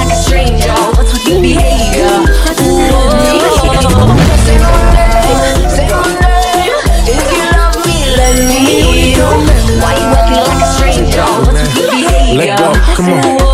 like a stranger? What's with your behavior? Say my name, say my name. If you love me, let me know. Why you acting like a stranger? What's with your behavior? Let go, come on.